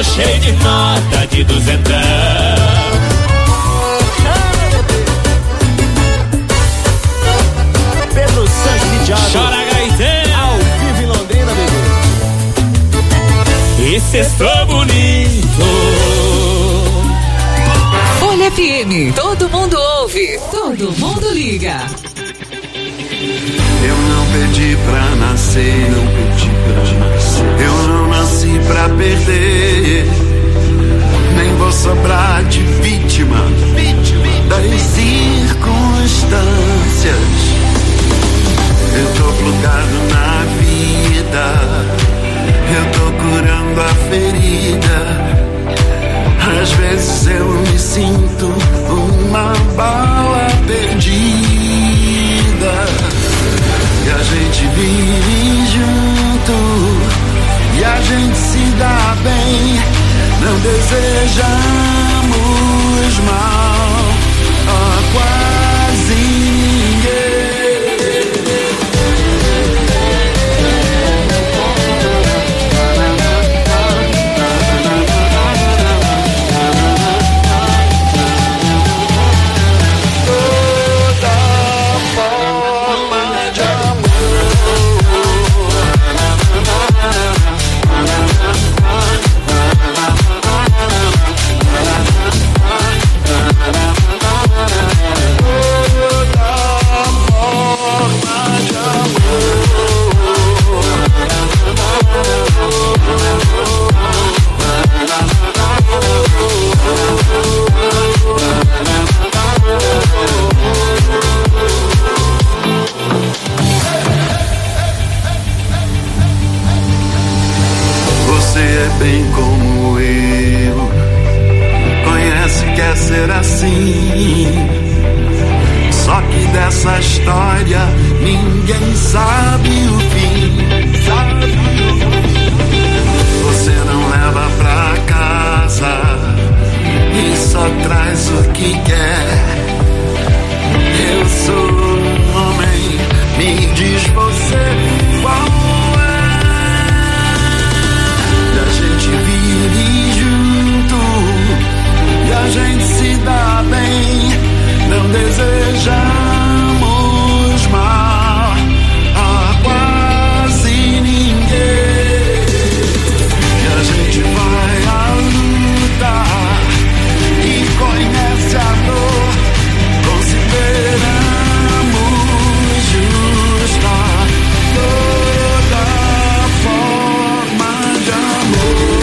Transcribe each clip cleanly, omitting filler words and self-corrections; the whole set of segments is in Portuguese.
tô cheio de nota de duzentão. Pedro Santos de Thiago. Chora, Gaitão. Ao vivo em Londrina, bebê. E sextou bonito. Folha FM, todo mundo ouve, todo mundo liga. Eu não pedi pra nascer, não pedi pra nascer. Eu não nasci pra perder. Nem vou sobrar de vítima das circunstâncias. Eu tô plugado na vida. Eu tô curando a ferida. Às vezes eu me sinto uma bala perdida. E a gente vive junto, e a gente se dá bem, não desejamos mal a quase ninguém. Bem como eu, conhece, quer ser assim. Só que dessa história ninguém sabe o fim. Você não leva pra casa e só traz o que quer. Eu sou um homem, me diz você qual. Vive junto e a gente se dá bem, não desejamos mal a quase ninguém. E a gente vai à luta e conhece a dor, consideramos justa toda forma de amor.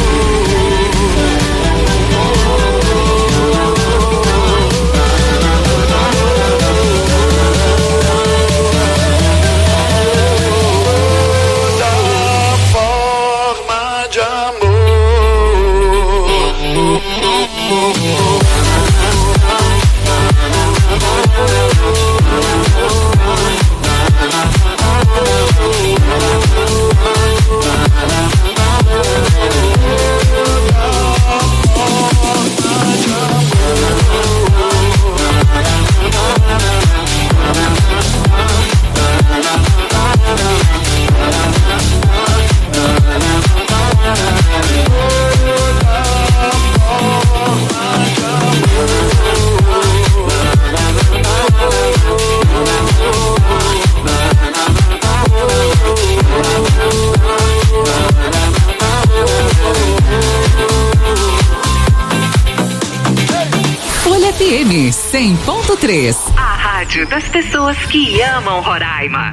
FM 100.3. A rádio das pessoas que amam Roraima.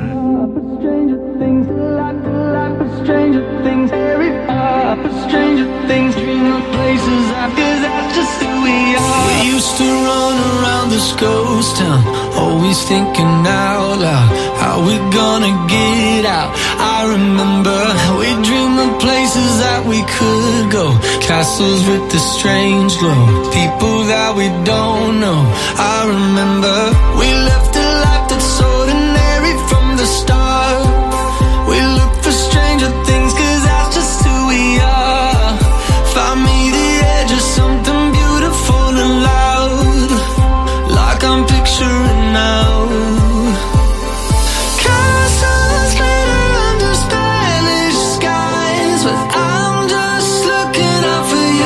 We used to run around this ghost town, always thinking out loud, how we gonna get out. I remember we dreamed of places that we could go, castles with the strange glow, people that we don't know. I remember we left a life that's ordinary from the start. We look for stranger things, 'cause that's just who we are. Find me the edge of something beautiful and loud, like I'm picturing now. Castles glitter under Spanish skies, but I'm just looking out for you.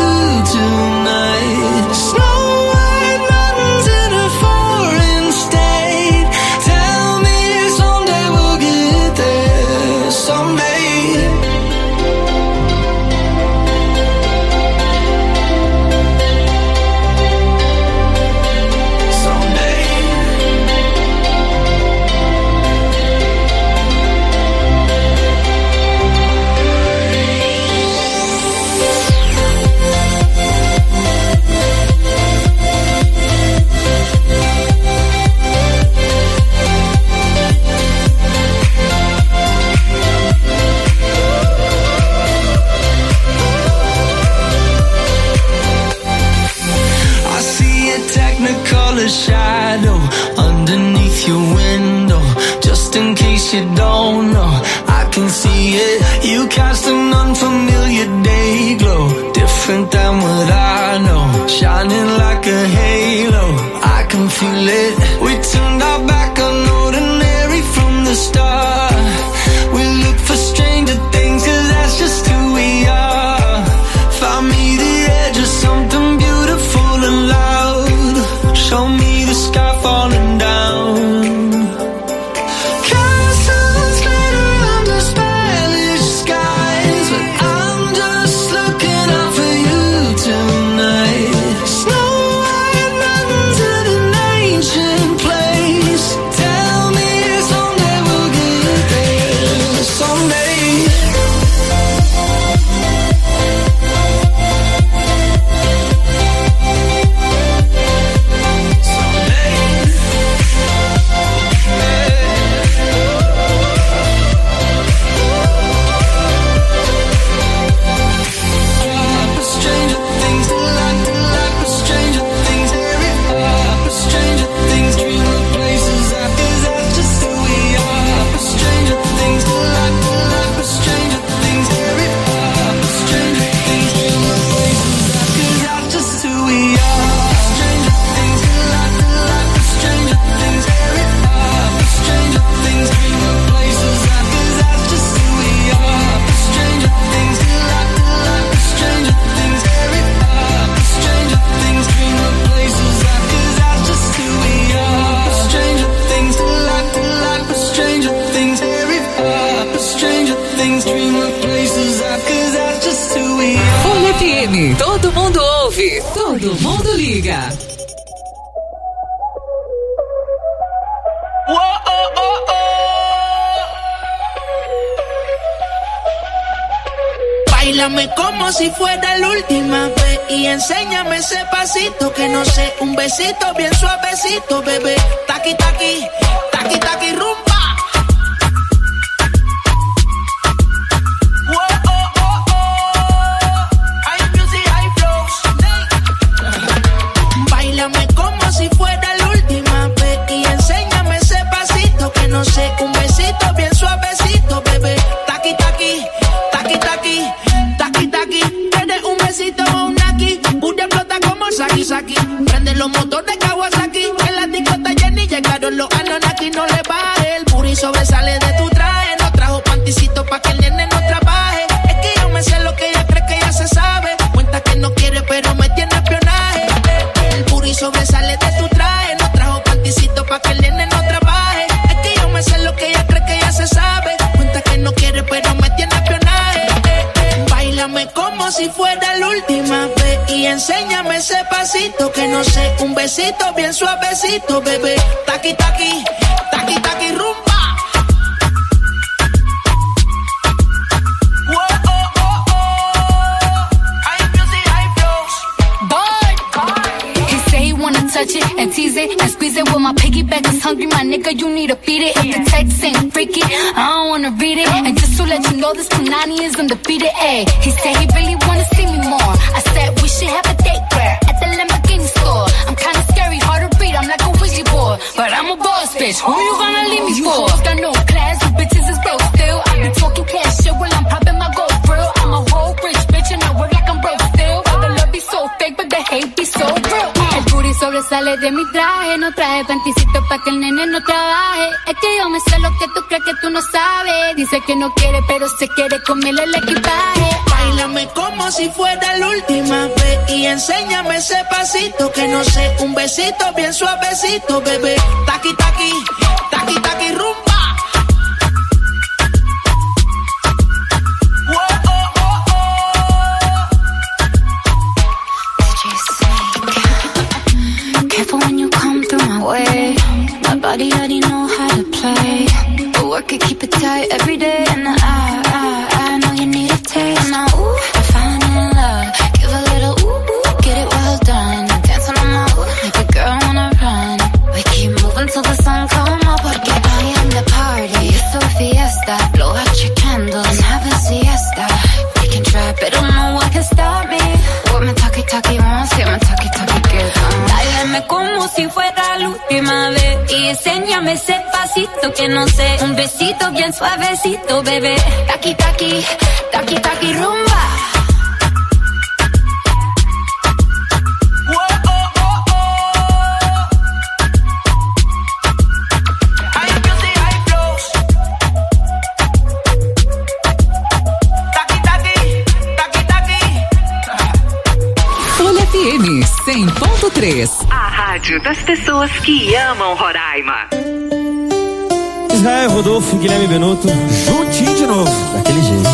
shadow underneath your window. Just in case you don't know, I can see it. You cast an unfamiliar day glow, different than what I know, shining like a halo. I can feel it. We turned our back on ordinary from the start. We look for stranger things, 'cause that's just who we are. Find me the edge of something beautiful and loud. Show me the sky falling down. Castles glitter under Spanish skies, but I'm just looking out for you tonight. Snow White mountains in an ancient place. Tell me someday we'll get there. Someday. Folha FM, todo mundo ouve, todo mundo liga. Báilame como si fuera la última vez y enséñame ese pasito que no sé, un besito bien suavecito, bebé. Taqui taqui, taqui taqui rumba. Báilame como si fuera la última vez y enséñame ese pasito que no sé, un besito bien suavecito, bebé. Taqui taqui, taqui taqui, taqui taqui. Tienes un besito o un aquí, una explota como Saki Saki. Prende los motores Kawasaki, en la discota Jenny llegaron los Anunnaki. No le baje, el booty sobresale de tu traje. No trajo panticito pa' que el nene no trabaje. Es que yo me sé lo que ella cree que ella se sabe. Cuenta que no quiere pero me tiene espionaje. El booty sobresale de tu traje. No trajo panticito pa' que el nene no trabaje. Es que yo me sé lo que ella cree que ella se sabe. Cuenta que no quiere pero me tiene espionaje. Báilame como si fuera la última vez y enséñame ese pasito que no sé, un besito bien suavecito, bebé. Taqui taqui, taqui taqui rumba. Touch it and tease it and squeeze it. With my piggyback is hungry, my nigga, you need to feed it. If the text ain't freaky, I don't wanna read it. And just to let you know, this Punani is undefeated. Ayy, he said he really wanna see me more. I said we should have a date where at the Lamborghini store. I'm kinda scary, hard to read, I'm like a Ouija board, but I'm a boss bitch. Who you gonna leave me for? You got no class, you bitches is broke still. I be talking cash shit while I'm popping my gold grill. I'm a whole rich bitch and I work like I'm broke still. All the love be so fake, but the hate be so real. El booty sobresale de mi traje, no traje panticito pa' que el nene no trabaje. Es que yo me sé lo que tú crees que tú no sabes. Dice que no quiere, pero se quiere comerle el equipaje. Báilame como si fuera la última vez y enséñame ese pasito que no sé, un besito bien suavecito, bebé. Taqui taqui, taqui taqui rumba. Careful when you come through my way. My body already know how to play. But work it, keep it tight every day. And I know you need a taste. Now, ooh, I'm falling in love. Give a little ooh, get it well done. Dancing on my ooh, make a girl wanna run. We keep moving till the sun come up. Porque I am the party. It's a fiesta. Blow out your candles and have a siesta. We can try, but don't know what can stop me. What my talkie-talkie wants, get my talkie-talkie good. Báilame como si fuera enséñame ese pasito que no sé. Un besito bien suavecito, bebé. Taqui, taqui, taqui, taqui, rumba. Folha FM 100.3. A rádio das pessoas que amam Roraima. Israel Rodolfo e Guilherme Benuto, juntinho de novo, daquele jeito.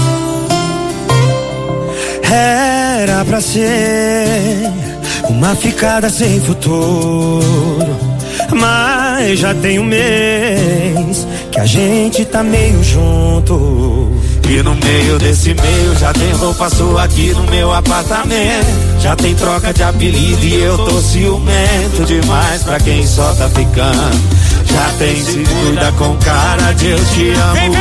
Era pra ser uma ficada sem futuro, mas já tem um mês que a gente tá meio junto. E no meio desse meio já tem roupa sua aqui no meu apartamento. Já tem troca de apelido e eu tô ciumento demais pra quem só tá ficando. Já tem se cuida com cara de eu te amo.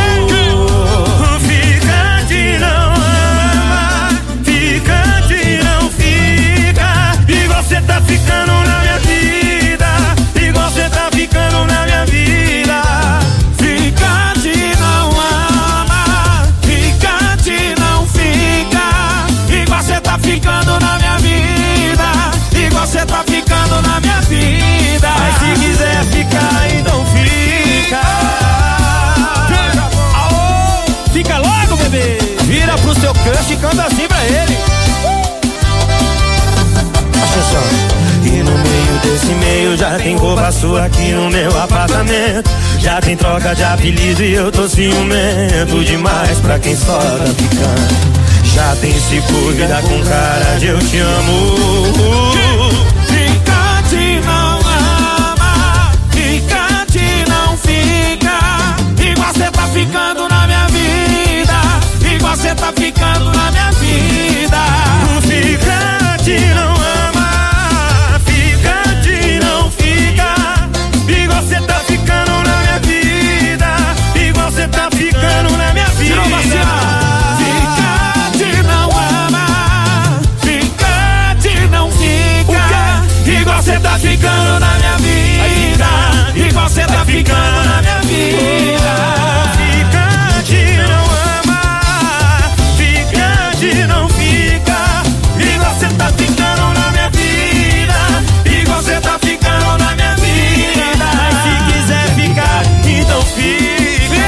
Fica de não ama, fica de não fica. E você tá ficando na minha vida, e você tá ficando na minha vida. Fica de não ama, fica de não fica. E você tá ficando na minha vida, e você tá ficando na minha vida. Mas se quiser ficar, então fica. Aô, fica logo, bebê. Vira pro seu crush e canta assim pra ele. Atenção. E no meio desse meio já tem roupa sua aqui no meu apartamento. Já tem troca de apelido e eu tô ciumento demais pra quem só tá ficando. Já tem se cuida com cara de eu te amo. Fica de não ama, fica de não fica. E você tá ficando na minha vida, e você tá ficando na minha vida. Fica de não ama, fica de não fica. E você tá ficando na minha vida, e você tá ficando na minha vida. Fica de não ama, fica de não fica. E você tá ficando na minha vida, e você tá ficando na minha vida. Fica de não ama, fica de não fica. E você tá ficando na minha vida, e você tá ficando na minha vida. Mas se quiser ficar, então fica.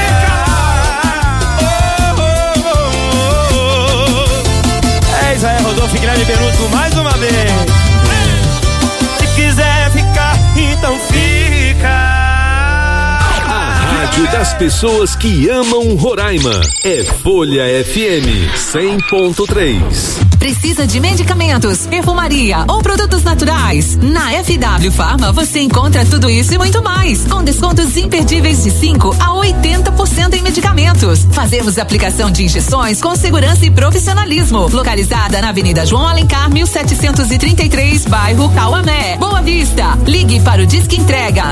É Israel Rodolfo e Guilherme Benuto mais uma vez. Se quiser ficar, então fica. A rádio das pessoas que amam Roraima é Folha FM 100.3. Precisa de medicamentos, perfumaria ou produtos naturais? Na FW Pharma você encontra tudo isso e muito mais, com descontos imperdíveis de 5 a 80% em medicamentos. Fazemos aplicação de injeções com segurança e profissionalismo. Localizada na Avenida João Alencar, 1733, bairro Cauamé, Boa Vista. Ligue para o Disque Entrega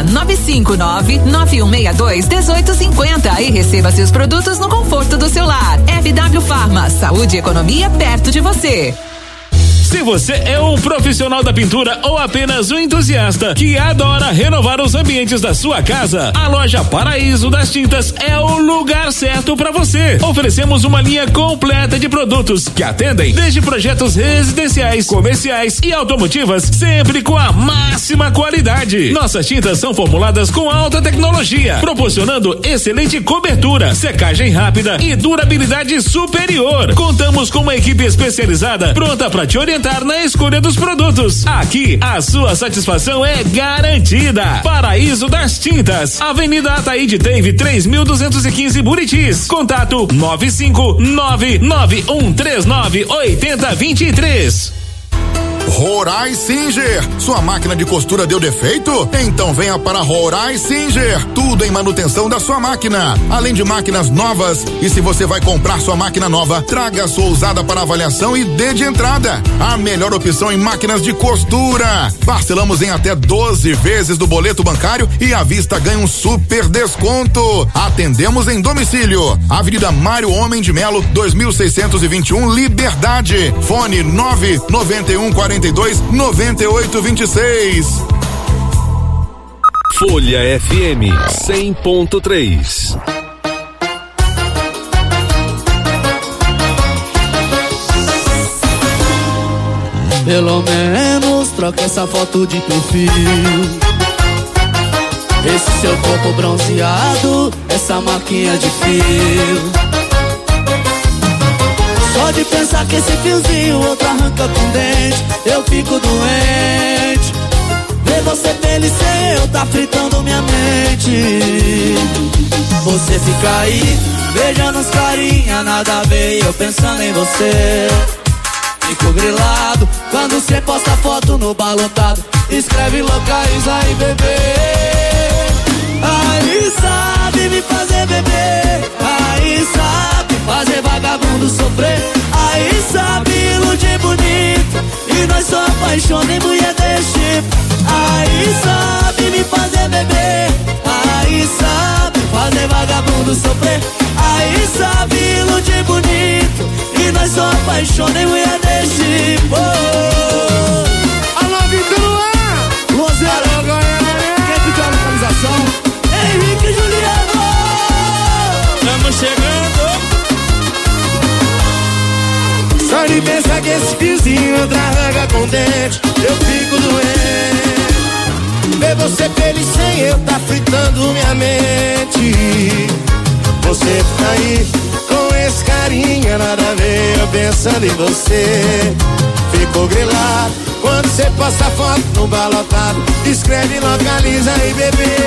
959-9162-1850 e receba seus produtos no conforto do seu lar. FW Pharma, saúde e economia perto de você. Se você é um profissional da pintura ou apenas um entusiasta que adora renovar os ambientes da sua casa, a loja Paraíso das Tintas é o lugar certo para você. Oferecemos uma linha completa de produtos que atendem desde projetos residenciais, comerciais e automotivas, sempre com a máxima qualidade. Nossas tintas são formuladas com alta tecnologia, proporcionando excelente cobertura, secagem rápida e durabilidade superior. Contamos com uma equipe especializada pronta para te orientar na escolha dos produtos. Aqui a sua satisfação é garantida. Paraíso das Tintas, Avenida Ataíde Teve 3215 Buritis. Contato 95991398023. Rorai Singer, sua máquina de costura deu defeito? Então venha para Rorai Singer, tudo em manutenção da sua máquina, além de máquinas novas. E se você vai comprar sua máquina nova, traga a sua usada para avaliação e dê de entrada. A melhor opção em máquinas de costura. Parcelamos em até 12 vezes do boleto bancário e à vista ganha um super desconto. Atendemos em domicílio. Avenida Mário Homem de Melo, 2621, Liberdade. Fone 99142 9826. Folha FM 100.3. Pelo menos troca essa foto de perfil. Esse seu corpo bronzeado, essa marquinha de fio. Só de pensar que esse fiozinho outro arranca com dente, eu fico doente. Ver você feliz sem eu tá fritando minha mente. Você fica aí, beijando os carinha, nada a ver, eu pensando em você. Fico grilado quando cê posta foto no bar lotado. Escreve locais aí, bebê. Aí sabe me fazer beber. Aí sabe fazer vagabundo sofrer. Aí sabe iludir bonito e nós só apaixona em mulher desse tipo. Aí sabe me fazer beber. Aí sabe fazer vagabundo sofrer. Aí sabe iludir bonito e nós só apaixona em mulher desse tipo. Alô, Vitor Luan, Luan, quem pediu a localização? Henrique e Juliano. Estamos chegando. Só de pensar que esse fiozinho outra arranca com dente, eu fico doente. Ver você feliz sem eu tá fritando minha mente. Você tá aí com esse carinha, nada a ver, eu pensando em você. Ficou grilado quando você posta foto no bar lotado. Escreve, localiza aí, bebê.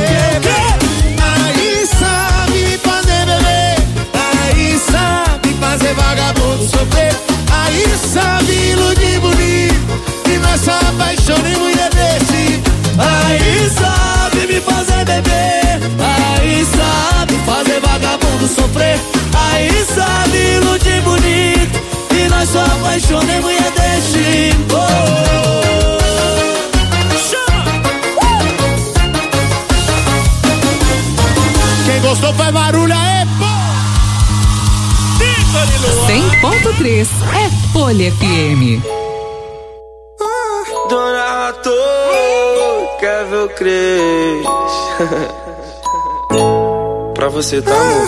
Aí sabe me fazer beber. Aí sabe fazer vagabundo sofrer. Aí sabe iludir bonito e nós só apaixona em mulher desse. Aí sabe me fazer beber. Aí sabe fazer vagabundo sofrer. Aí sabe iludir bonito e nós só apaixona em mulher desse. Quem gostou faz barulho aí, pô! 100.3 é Folha FM. Donato, quer ver o Cres? Pra você, tá, amor?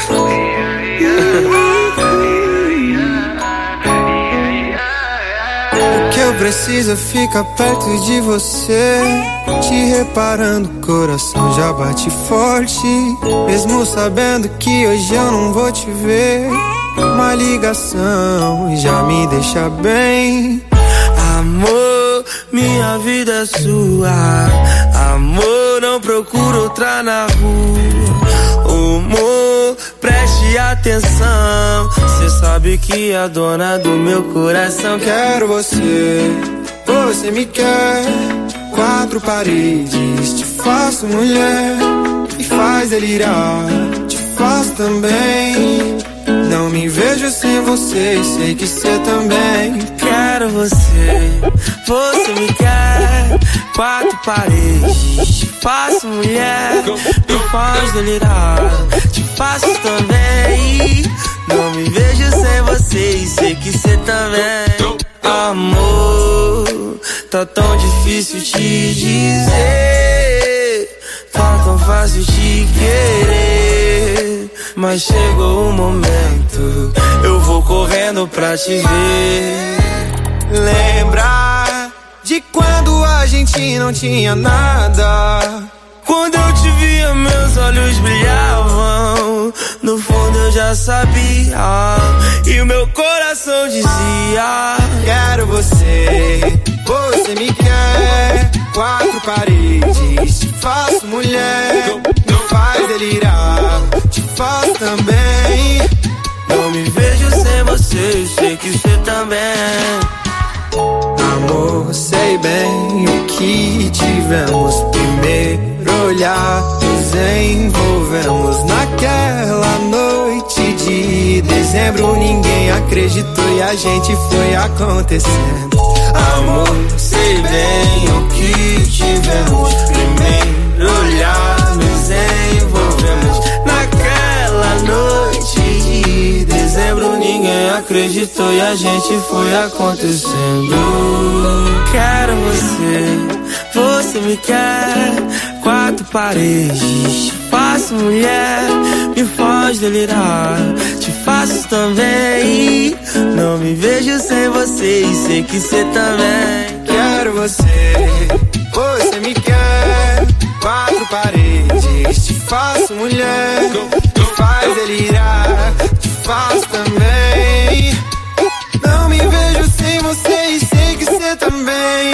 O que eu preciso é ficar perto de você. Te reparando, o coração já bate forte. Mesmo sabendo que hoje eu não vou te ver, uma ligação já me deixa bem. Amor, minha vida é sua. Amor, não procuro outra na rua. Amor, preste atenção. Cê sabe que é a dona do meu coração. Quero você, você me quer. Quatro paredes, te faço mulher. Me faz delirar, te faço também. Não me vejo sem você e sei que cê também. Quero você, você me quer. Quatro paredes, te faço mulher. Me faz delirar, te faço também. Não me vejo sem você e sei que cê também. Amor, tá tão difícil te dizer, tá tão fácil te querer. Mas chegou o momento, eu vou correndo pra te ver. Lembra de quando a gente não tinha nada? Quando eu te via, meus olhos brilhavam. No fundo eu já sabia, e o meu coração dizia: quero você, você me quer. Quatro paredes, te faço mulher. Me faz delirar, te faço também. Não me vejo sem você, sei que você também. Amor, sei bem o que tivemos. Primeiro olhar, nos envolvemos. Naquela noite de dezembro, ninguém acreditou e a gente foi acontecendo. Amor, sei bem o que tivemos. Primeiro olhar, nos envolvemos. Naquela noite de dezembro, ninguém acreditou e a gente foi acontecendo. Quero você, você me quer. Quatro quatro paredes. Te faço mulher, me faz delirar. Te faço também. Não me vejo sem você e sei que você também. Quero você, você me quer. Quatro paredes, te faço mulher. Me faz delirar, te faço também. Não me vejo sem você e sei que você também.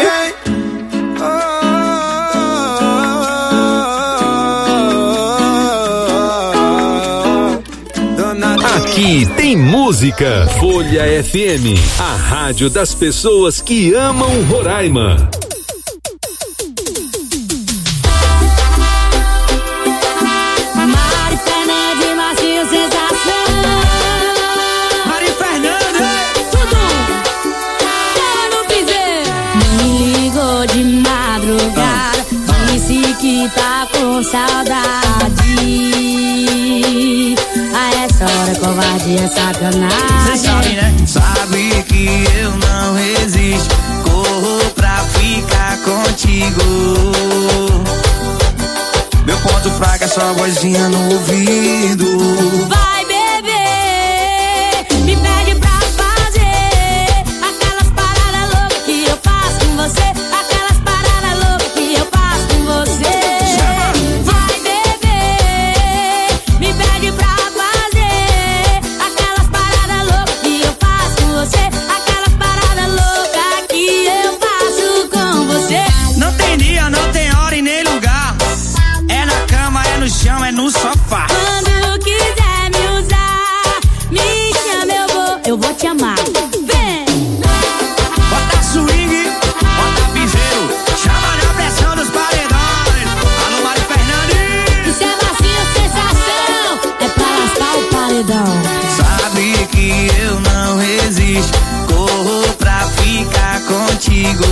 Aqui tem música. Folha FM, a rádio das pessoas que amam Roraima. Mari Fernandes, Marcinho Sensação. Mari Fernandes, tudo. Ela no piseiro. Me ligou de madrugada, disse que tá com saudade. A essa hora covardia é sacanagem. Cê sabe, né? Sabe que eu não resisto. Corro pra ficar contigo. Meu ponto fraco é sua vozinha no ouvido. Vai beber, me pede pra fazer aquelas paradas loucas que eu faço com você. Aquelas paradas loucas que eu faço com você. Vai beber, me pede pra é no sofá. Quando quiser me usar, me chama, eu vou te amar. Vem! Bota swing, bota piseiro, chama na pressão dos paredões. Alô, Mari Fernandes. Isso é Marcinho Sensação, é pra lascar o paredão. Sabe que eu não resisto, corro pra ficar contigo.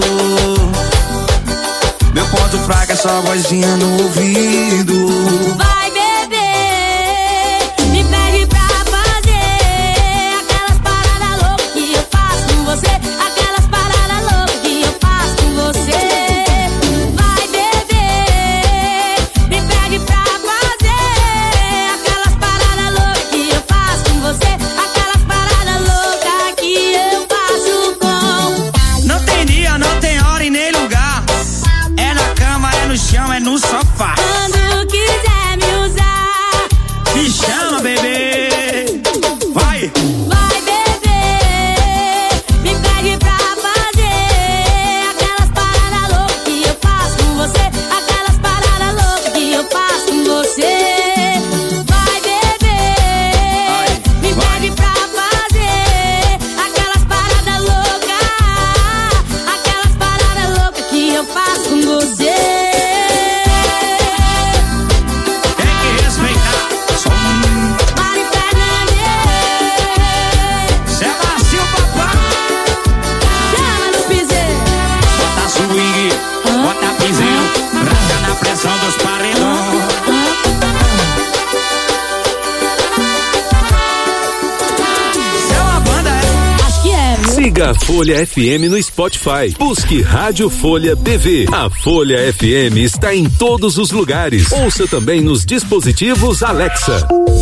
Meu ponto fraco é só vozinha no ouvido. Vai beber, me pede pra fazer aquelas paradas loucas que eu faço com você. Aquelas paradas loucas que eu faço com você. Vai beber, me pede pra fazer aquelas paradas loucas que eu faço com você. Aquelas paradas loucas que eu faço com. Não tem dia, não tem hora e nem lugar. É na cama, é no chão, é no sofá. Quando quiser me usar, me chama, bebê. Vai! Vai beber, me pede pra fazer aquelas paradas loucas que eu faço com você. Aquelas paradas loucas que eu faço com você. Vai beber, me pede pra fazer aquelas paradas loucas. Aquelas paradas loucas que eu faço com você. Siga a Folha FM no Spotify. Busque Rádio Folha BV. A Folha FM está em todos os lugares. Ouça também nos dispositivos Alexa.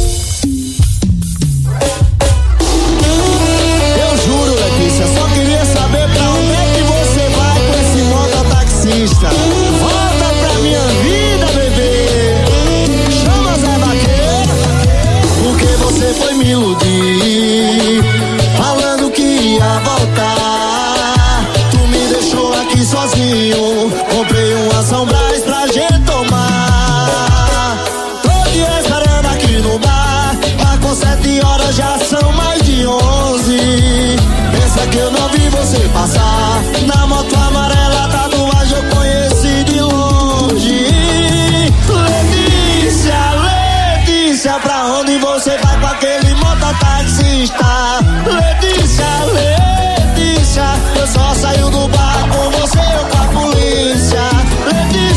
Eu juro, Letícia, só queria saber pra onde é que você vai com esse mototaxista. Volta pra minha vida, bebê. Chama Zé Vaqueiro, porque você foi me iludir, falando que ia voltar. Tu me deixou aqui sozinho. Comprei uma São Brás pra gente tomar. Tô te esperando aqui no bar. Marcou 7 horas, já são mais de 11. Pensa que eu não vi você passar. Na moto amarela, tatuagem eu conheci de longe. Letícia, Letícia, pra onde você vai com aquele mototaxista? Letícia, Letícia, eu só saio do bar com você ou com a polícia. Letícia,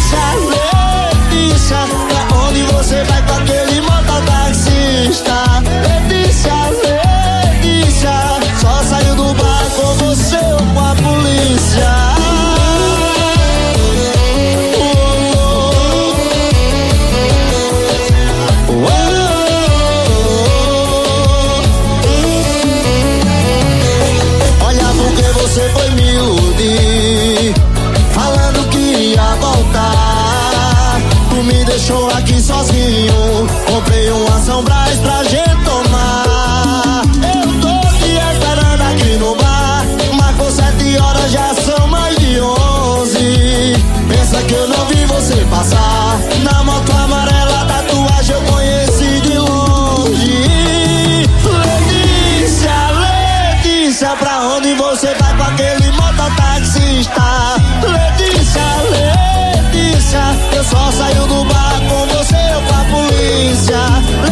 deixou aqui sozinho. Comprei uma São Brás pra gente tomar. Eu tô te esperando aqui no bar. Marcou 7 horas, já são mais de 11. Pensa que eu não vi você passar. Na moto amarela, tatuagem eu conheci de longe. Letícia, pra onde você vai com aquele mototaxista? Letícia, eu só saio do bar com você ou com a polícia.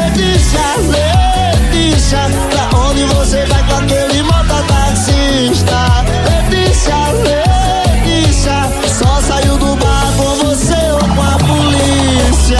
Letícia, pra onde você vai com aquele mototaxista? Letícia, só saio do bar com você ou com a polícia.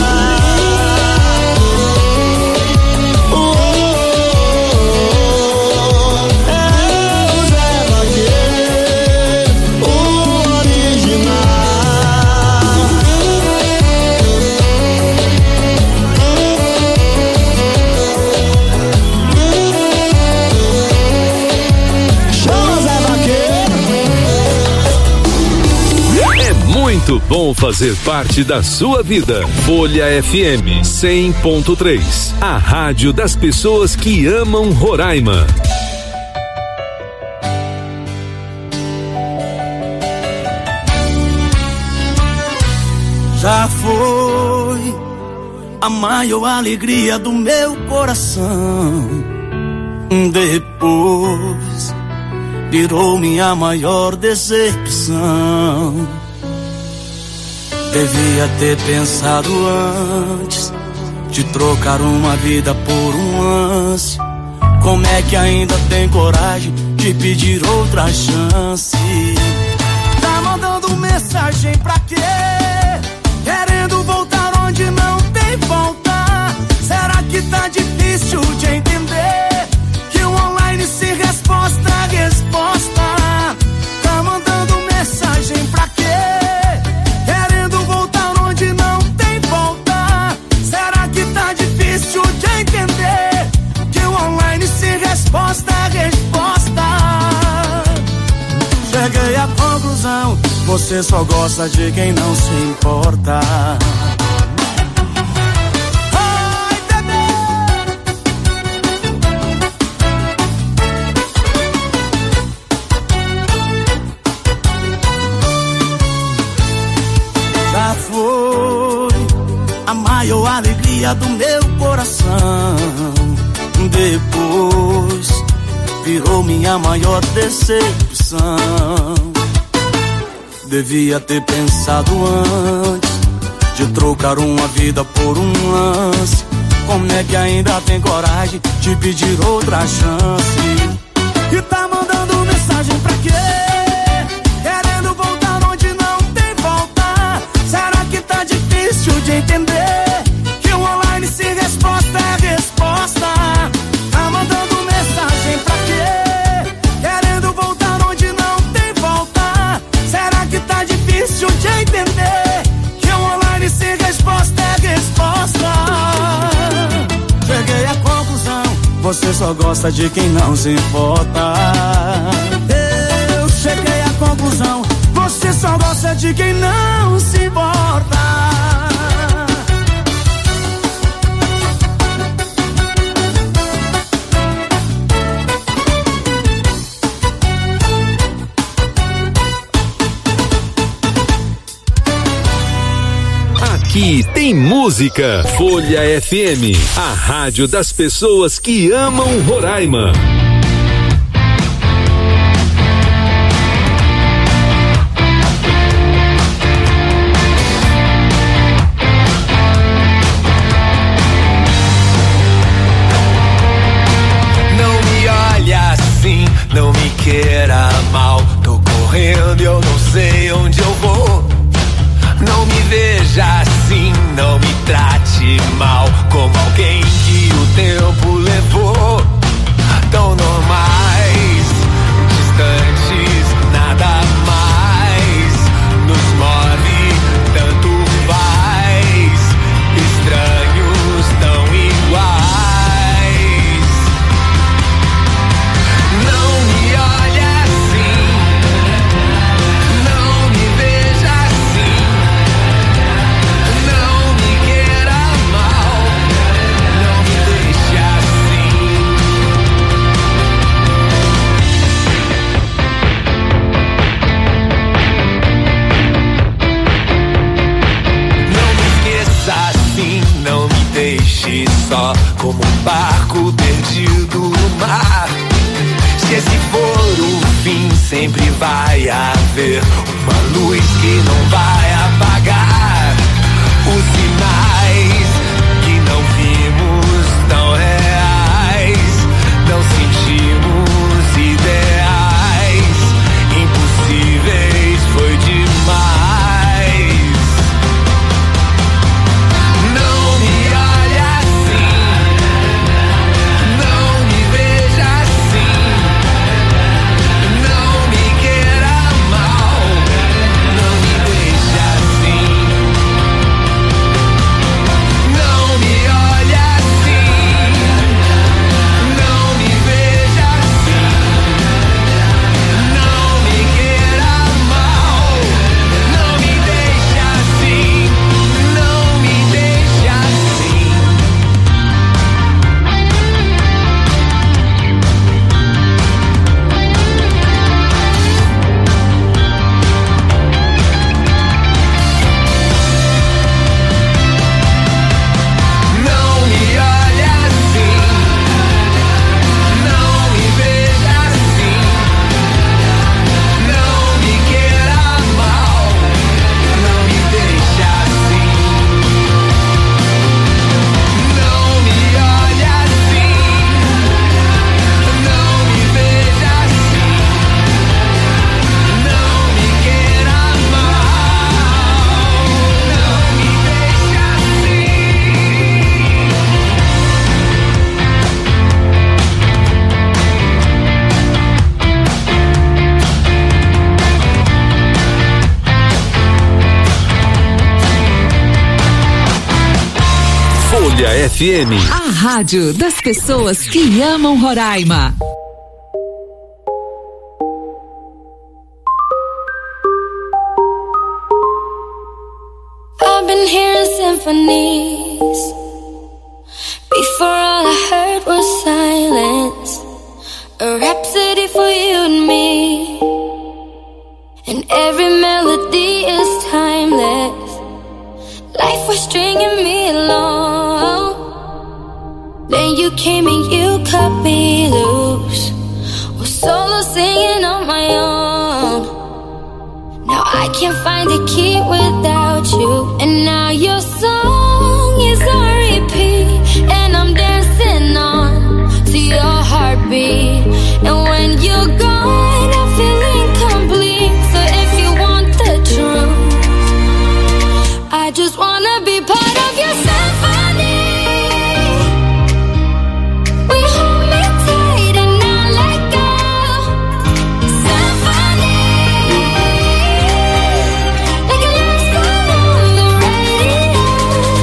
Muito bom fazer parte da sua vida. Folha FM 100.3, a rádio das pessoas que amam Roraima. Já foi a maior alegria do meu coração. Depois virou minha maior decepção. Devia ter pensado antes de trocar uma vida por um lance. Como é que ainda tem coragem de pedir outra chance? Tá mandando mensagem pra quê? Querendo voltar onde não tem volta. Será que tá difícil de entender que o online se resposta a resposta? Tá mandando mensagem pra quê? Querendo voltar onde não tem volta. Será que tá difícil de entender que o online se resposta a resposta? Cheguei à conclusão, você só gosta de quem não se importa. Ai, bebê! Já foi a maior alegria do meu coração. Depois virou minha maior decepção. Devia ter pensado antes de trocar uma vida por um lance. Como é que ainda tem coragem de pedir outra chance? E tá mandando mensagem pra quê? Querendo voltar onde não tem volta. Será que tá difícil de entender que o online se resposta é resposta? Tá mandando mensagem pra quê? Querendo voltar onde não tem volta. Será que tá difícil de entender que o online se resposta é resposta? Cheguei à conclusão, você só gosta de quem não se importa. Eu cheguei à conclusão, você só gosta de quem não se importa. Aqui tem música. Folha FM, a rádio das pessoas que amam Roraima. Não me olhe assim, não me queira mal. Tô correndo e eu não sei onde eu vou. Não me veja assim, não me trate mal, como alguém que o tempo levou. Então não sempre vai haver uma luz que não vai apagar os sinais que não vimos tão reais, não sentimos ideais impossíveis, foi demais. Não me olhe assim, não me veja assim, não me queira mal, não me deixe assim. Não me olhe assim, não me veja assim, não me queira mal, não me deixe assim, não me deixe assim. Não me olhe assim, não me veja assim, não me queira mal, não me deixe assim. Não me olhe assim, não me veja assim, não me queira mal, não me deixe assim. Folha FM. A rádio das pessoas que amam Roraima. I've been hearing symphonies. Before all I heard was silence. A rhapsody for you and me. And every melody is timeless. Life was stringing me along. Then you came and you cut me loose. Was solo singing on my own. Now I can't find the key without you. And now your song is on repeat. And I'm dancing on to your heartbeat. And when you're gone, I feel incomplete. So if you want the truth, I just wanna be part of your symphony. We hold me tight and not let go. Symphony, like a love song on the radio.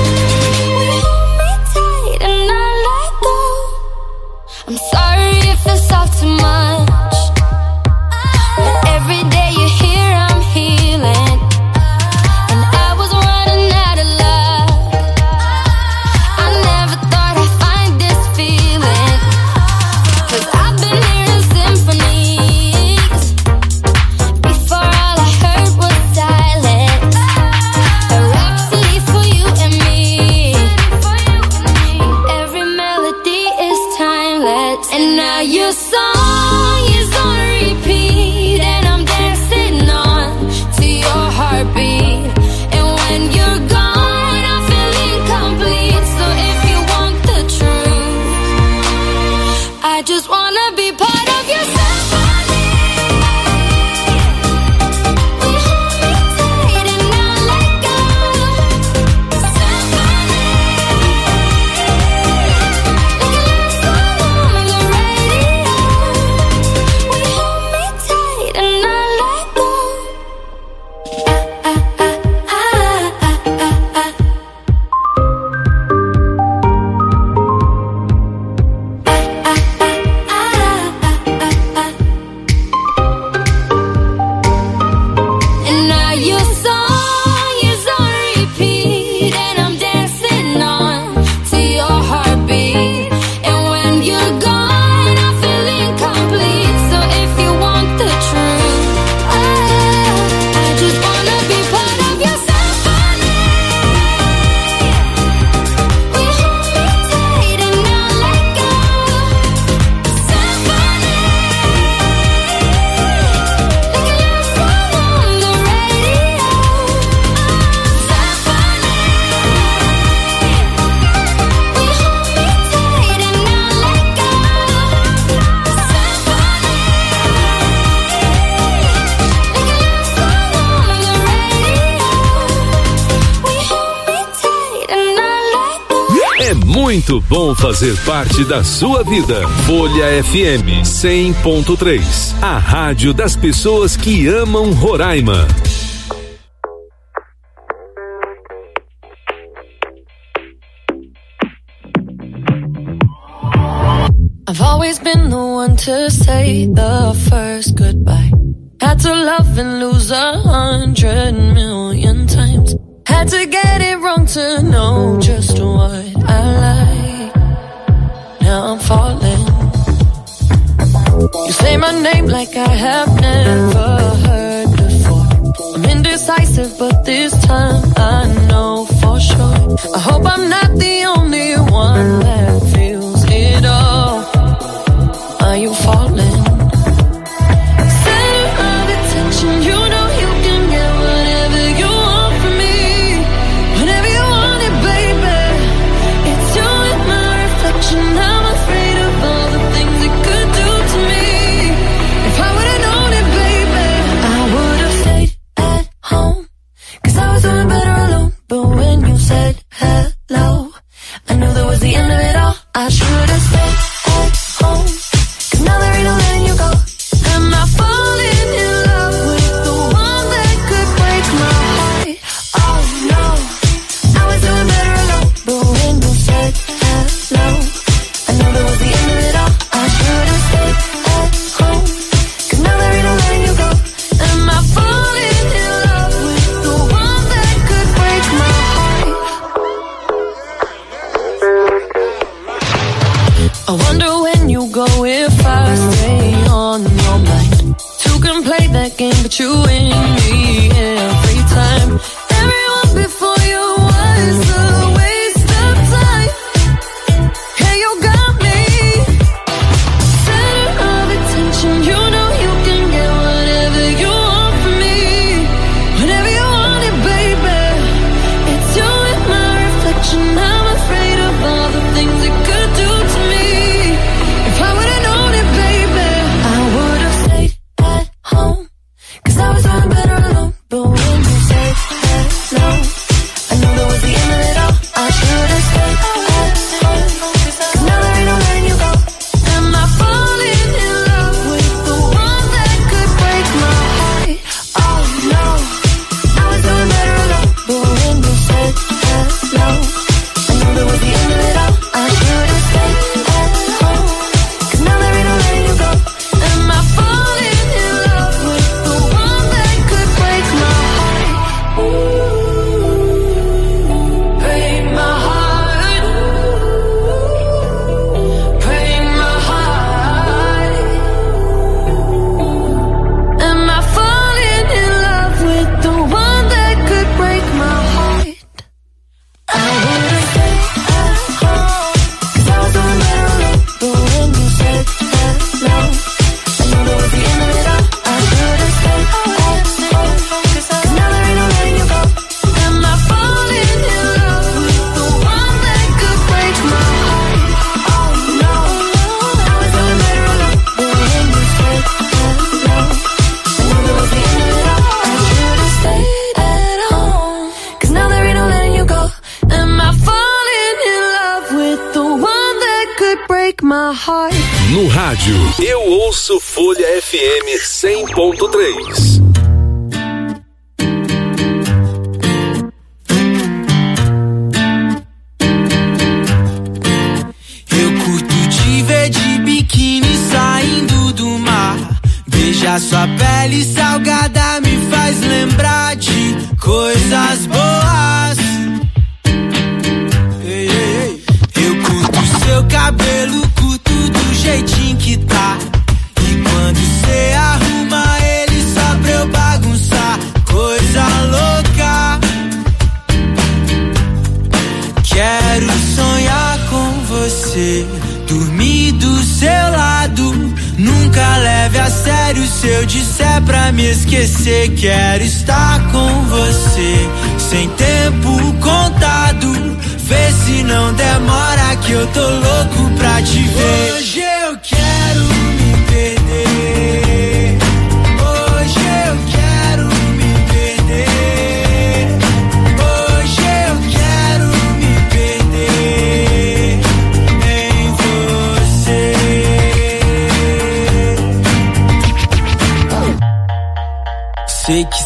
Muito bom fazer parte da sua vida. Folha FM 100.3, a rádio das pessoas que amam Roraima. I've always been the one to say the first goodbye. Had to love and lose 100 million times. Had to get it wrong to know just what I like. Now I'm falling. You say my name like I have never heard before. I'm indecisive, but this time I know for sure. I hope I'm not the only one that feels it all. Are you falling? Center of attention, you know you can get whatever you want from me. Whenever you want it, baby. It's you and my reflection. I'm afraid of all the things it could do to me. If I would've known it, baby, I would've stayed at home. 'Cause I was doing better alone. But when you said hello, I knew that was the end of it all. I should've stayed at home. Now there ain't no letting you go. Am I falling in love with the one that could break my heart? Oh no, I was doing better alone. But when you said hello, I knew that was the end of it all. I should've stayed at home. 'Cause now there ain't no letting you go. Am I falling in love with the one that could break my heart? I wonder when you go if I stay on your mind. Two can play that game, but you win me every time. Everyone before you was a waste of time. Hey, you got me. Center of attention, you know you can get whatever you want from me. Whenever you want it, baby. It's you and my reflection. I'm afraid of all the things it could do to me. If I would've known it, baby, I would've stayed at home. 'Cause I was doing better alone. But when you said hello, I knew that was the end of it all. I should've stayed at home. 'Cause now there ain't no letting you go. Am I falling in love with the one that could break my heart? Oh no, I was doing better alone. But when you said hello, I knew that was the end of it all. I should've stayed at home. 'Cause now there ain't no letting you go. Am I falling in love with the one that could break my heart? Break my heart. Break my heart. Am I falling in love with the one that could break my heart? I would've stayed at home. 'Cause I was doing better alone. But when you said hello, I knew that was the end of it all. I should've stayed at home. 'Cause now there ain't no letting you go. Am I falling in love with the one that could break my heart? Oh no, I was doing better alone. But when you said hello, I knew that was the end of it all. I should've stayed at home. 'Cause now there ain't no letting you go. Am I falling in love with the one that could break my heart? No rádio, eu ouço Folha FM 100.3. Eu curto te ver de biquíni saindo do mar. Veja sua pele salgada me faz lembrar de coisas boas. Ei, ei, ei. Eu curto seu cabelo, curto do jeitinho que tá. E quando cê arruma ele só pra eu bagunçar, coisa louca. Quero sonhar com você, dormir do seu lado. Nunca leve a sério se eu disser pra me esquecer. Quero estar com você, sem tempo contado. Vê se não demora que eu tô louco pra te ver. Hoje eu quero me perder. Hoje eu quero me perder. Hoje eu quero me perder.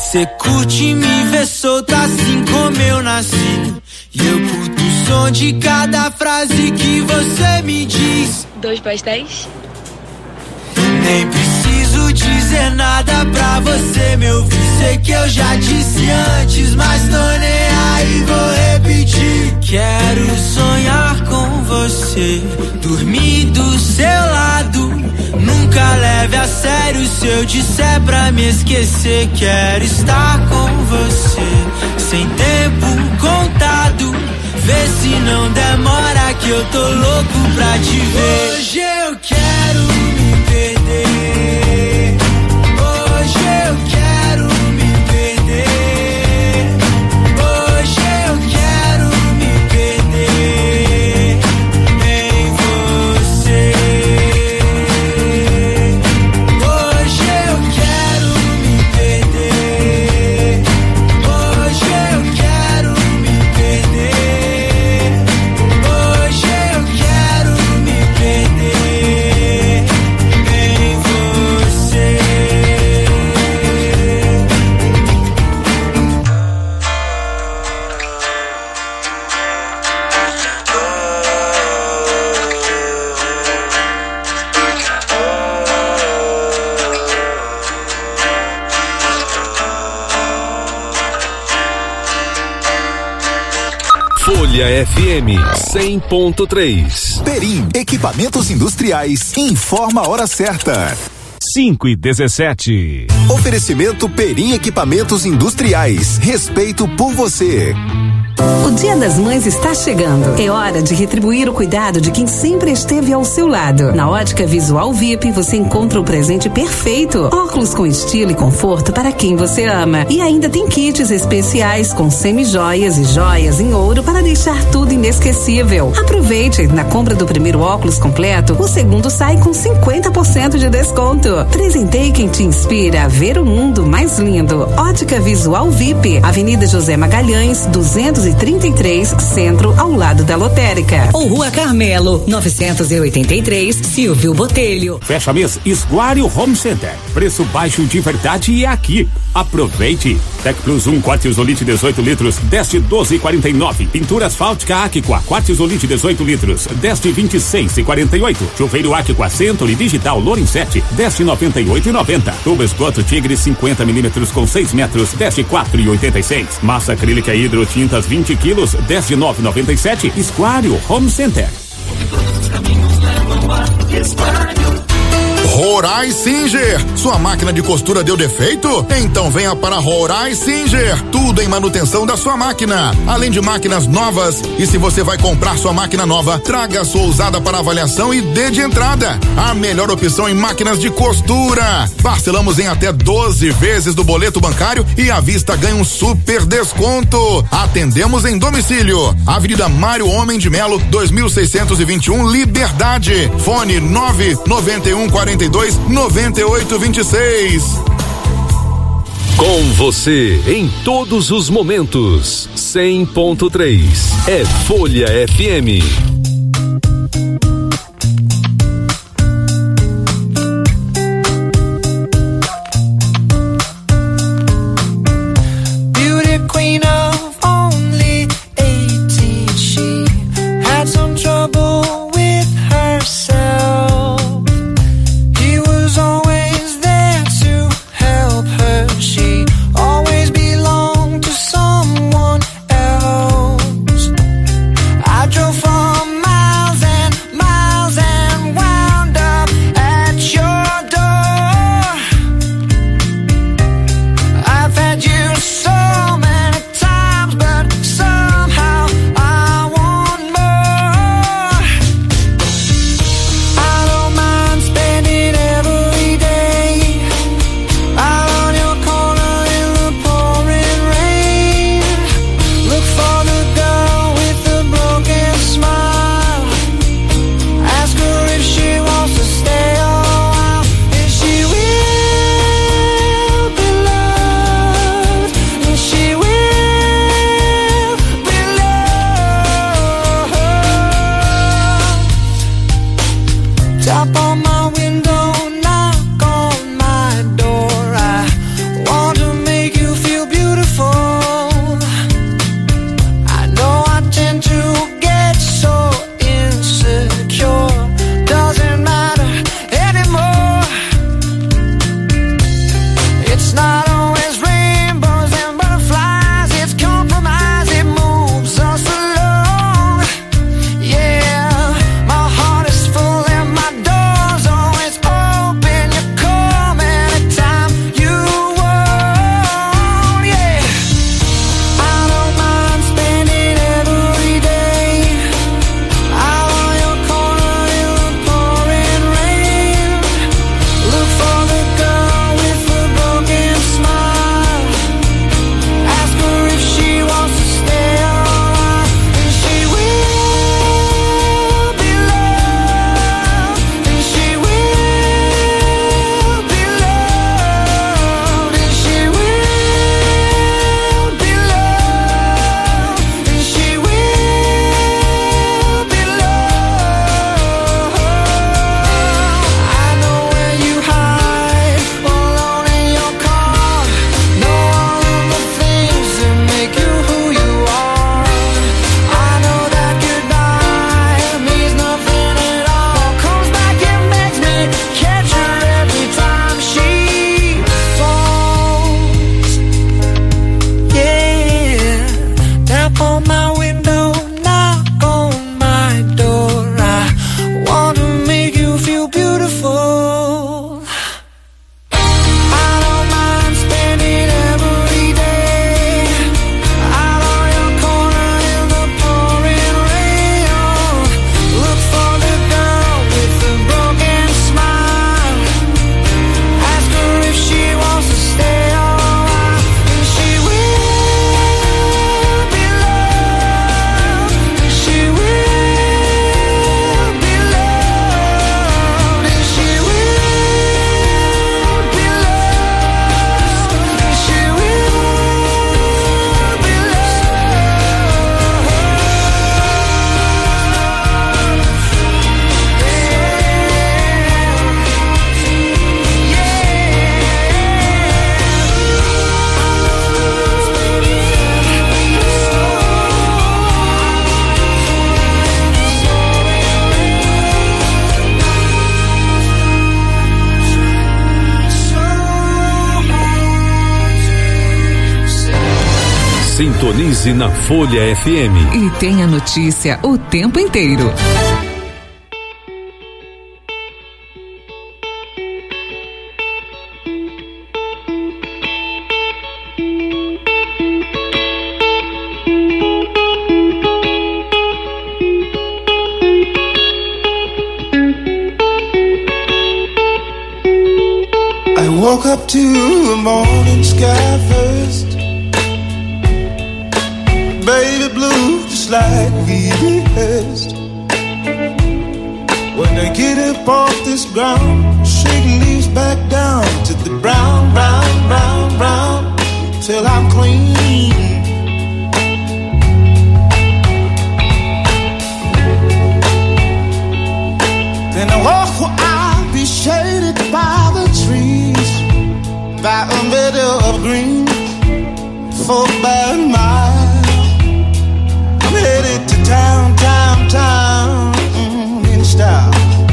Cê curte me ver solta assim como eu nasci. E eu curto o som de cada frase que você me diz. 2 pastéis? Nem preciso dizer nada pra você me ouvir. Sei que eu já disse antes, mas tô nem aí, vou repetir. Quero sonhar com você, dormir do seu lado. Nunca leve a sério se eu disser pra me esquecer. Quero estar com você, sem tempo contado. Vê se não demora que eu tô louco pra te ver. Hoje eu quero me perder. Hoje eu quero me perder. Hoje eu quero me perder em você. Hoje eu quero me perder. Hoje eu quero me perder. Hoje eu quero me perder em você. Folha FM 100.3. Perim, equipamentos industriais, informa a hora certa. 5:17. Oferecimento Perim Equipamentos Industriais. Respeito por você. O Dia das Mães está chegando. É hora de retribuir o cuidado de quem sempre esteve ao seu lado. Na Ótica Visual VIP você encontra o presente perfeito. Óculos com estilo e conforto para quem você ama. E ainda tem kits especiais com semi-joias e joias em ouro para deixar tudo inesquecível. Aproveite, na compra do primeiro óculos completo, o segundo sai com 50% de desconto. Presenteie quem te inspira a ver o mundo mais lindo. Ótica Visual VIP, Avenida José Magalhães, 233, Centro, ao lado da Lotérica. Ou Rua Carmelo, 983, Silvio Botelho. Fecha mês Esguário Home Center. Preço baixo de verdade e aqui. Aproveite. Tec Plus 1 quartzolite 18 litros, 10 de 12,49. Pintura asfáltica Aqua, quartzolite 18 litros, 10 de 26,48. Chuveiro Aqua Century Digital Lorin 7, 10 de 98,90. Tubo esgoto Tigre 50 milímetros com 6 metros, 10 de 4,86. Massa acrílica hidrotintas 20 quilos, 10 de 9,97. Esquário Home Center. Rorai Singer, sua máquina de costura deu defeito? Então venha para Rorai Singer, tudo em manutenção da sua máquina, além de máquinas novas. E se você vai comprar sua máquina nova, traga a sua usada para avaliação e dê de entrada. A melhor opção em máquinas de costura. Parcelamos em até 12 vezes do boleto bancário e à vista ganha um super desconto. Atendemos em domicílio. Avenida Mário Homem de Melo, 2621, Liberdade. Fone 99142 9826. Com você em todos os momentos. 100.3 é Folha FM. From Sintonize na Folha FM. E tenha notícia o tempo inteiro. Woke up to the morning sky first. Baby blue, just like we rehearsed. When I get up off this ground, shake leaves back down to the brown, brown, brown, brown, till I'm clean. Then I walk where I'll be shaded by the trees, by a meadow of green, for by a mile. I'm headed to town, town, town, in style,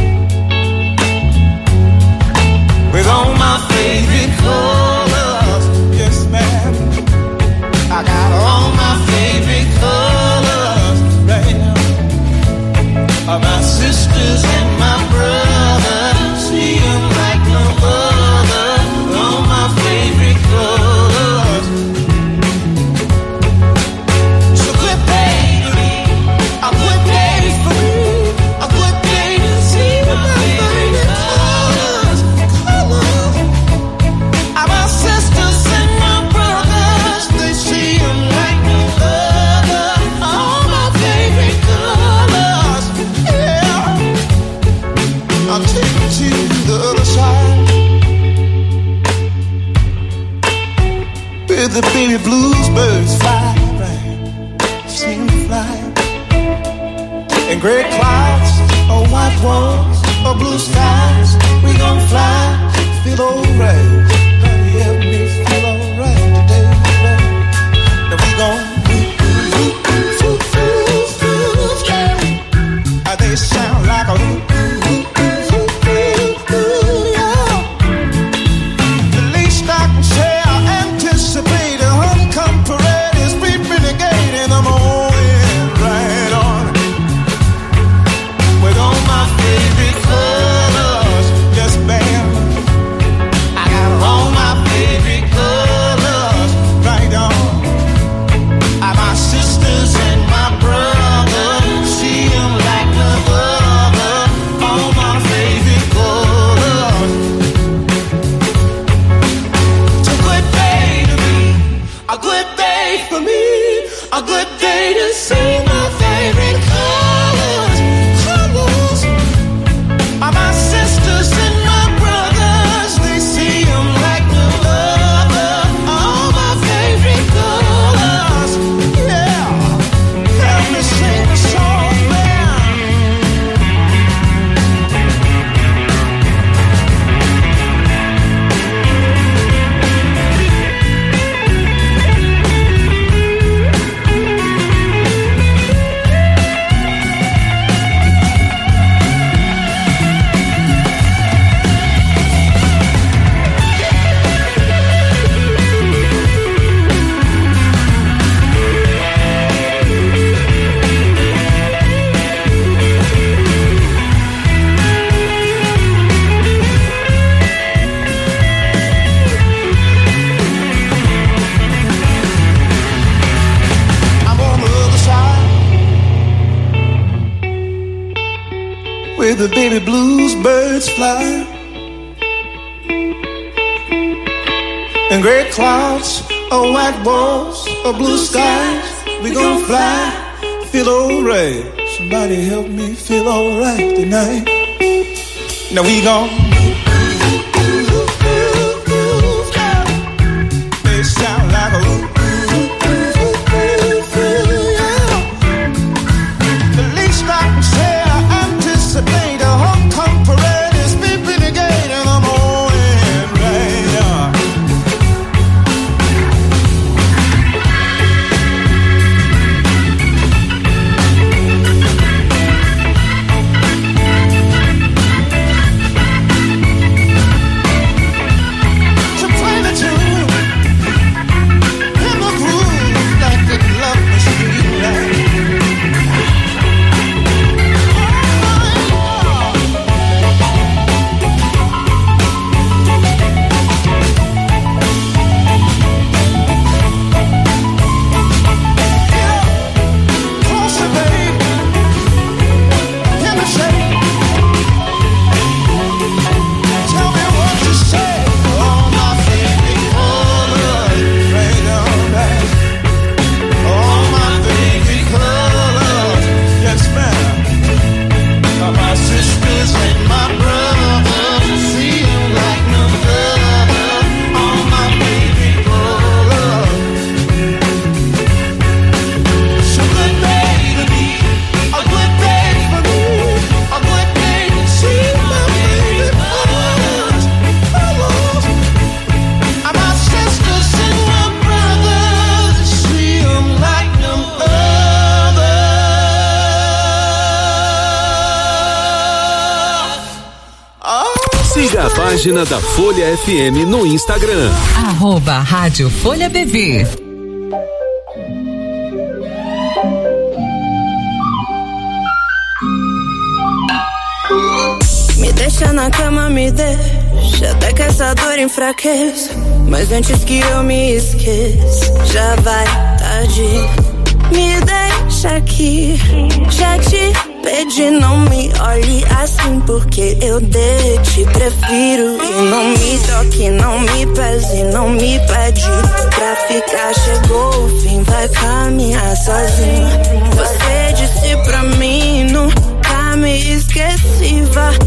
with all my favorite colors. Yes, ma'am, I got all my favorite colors right now. My sisters and my brothers, see them like no other. All my favorite colors. So good day to me, a good day for me, a good day to see my favorite colors. My sisters and my brothers, they see them like no other. All my favorite colors, yeah. I'll take you to the other side, where the baby blues birds fly, right? See them fly. And gray clouds, or white walls, or blue skies, we gon' fly, feel alright. Gotta help me feel alright today, right? Now we gon' they sound like a the least I can say, I anticipate a honeycomb parade is beeping the gate in the morning, right on. With all my favorite colors, just bam, I got all my favorite colors, right on. My sisters and my brothers, see them like no other. All my favorite colors. It's a good day to me, a good day for me, a good day to see my favorite colors. Colors. My sisters and my brothers, they see them like no other. All my favorite colors. Yeah. Help me sing a song, man. Where the baby blues birds fly, and gray clouds, or white walls, or blue skies, we gon' fly, feel alright. Somebody help me feel alright tonight. Now we gon' they sound like a the least I can say, I anticipate a homecoming parade is beeping the gate in the morning, right? página da Folha FM no Instagram. @Rádio Folha BV. Me deixa na cama, me deixa até que essa dor enfraqueça. Mas antes que eu me esqueça, já vai tarde. Me deixa aqui, já te pedi, não me olhe assim, porque eu te prefiro. E não me toque, não me pese, não me pede pra ficar. Chegou o fim, vai caminhar sozinho. Você disse pra mim, nunca me esqueci.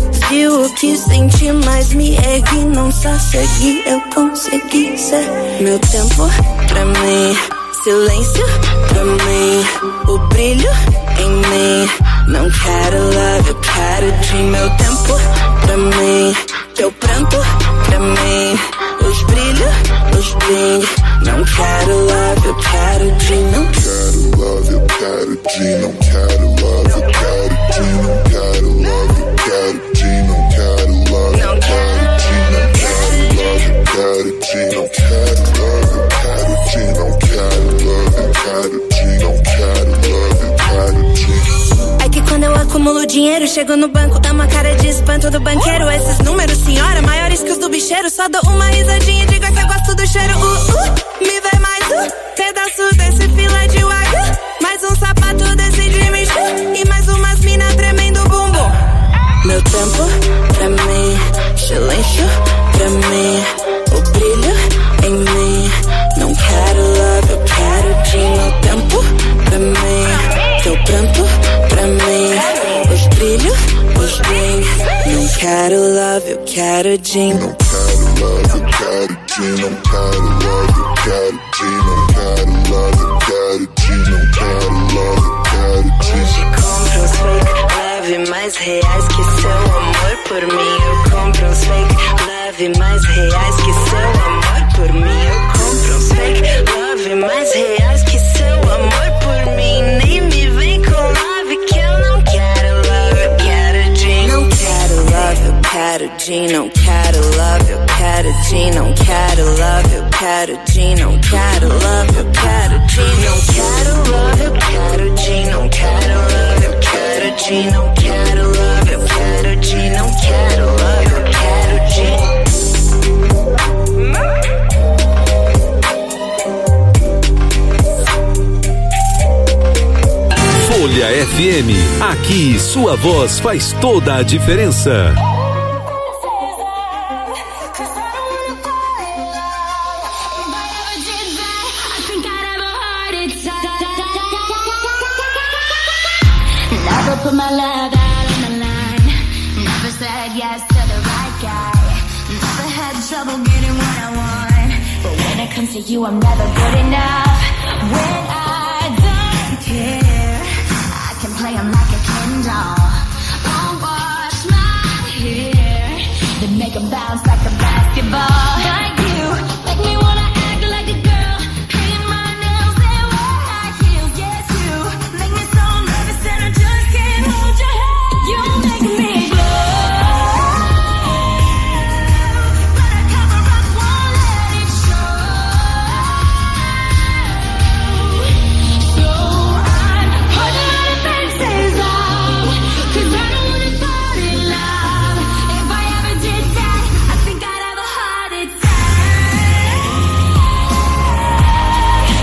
Se o que senti mais me ergue, não sossegue, eu consegui ser meu tempo pra mim. Silêncio pra mim, o brilho em mim. Não quero love, eu quero dream. Meu tempo pra mim, teu pranto pra mim. Os brilhos, os bling. Não quero love, eu quero dream. Não quero love, eu quero dream. Não quero love, eu quero dream. Não quero love, eu quero dream. Não quero love, eu quero dream. Não quero love, eu quero dream. Não quero love, eu quero dream. Não quero love, eu quero dream. Não quero love, eu quero dream. É que quando eu acumulo dinheiro, chego no banco, dá uma cara de espanto do banqueiro. Esses números, senhora, maiores que os do bicheiro. Só dou uma risadinha e digo que eu gosto do cheiro. Me vê mais pedaço desse filé de wagyu. Mais um sapato desse de Michu. E mais umas mina tremendo bumbum. Meu tempo pra mim, silêncio pra mim. O brilho em mim. Não quero love, eu quero dream. Meu tempo pra mim, teu pranto pra mim. Os brilhos, os bling. Não quero love, eu quero dream. Não quero love, eu quero dream. Não quero love, eu quero dream. Não quero love, eu quero dream. Não quero love, eu quero dream. Hoje compro uns fake, leve mais reais que seu amor por mim. Eu compro uns fake, leve mais reais que seu amor por mim. Eu compro uns fake, love mais reais que seu amor por mim. Nem me vem com love que eu não quero love, eu quero dream. Não quero love, eu quero dream. Não quero love, eu quero dream. Não quero love, eu quero dream. Não quero love, eu quero dream. Não quero love, eu quero dream. Não quero love, eu quero dream. Não quero love, eu quero dream. Não quero love, eu quero dream. Folha FM, aqui sua voz faz toda a diferença. Never put my love out on the line. Never said yes to the right guy. Never had trouble getting what I want. But when it comes to you, I'm never good enough. When I don't care, I can play him like a Ken doll. I'll wash my hair, then make him bounce like a basketball. Like you, make me wanna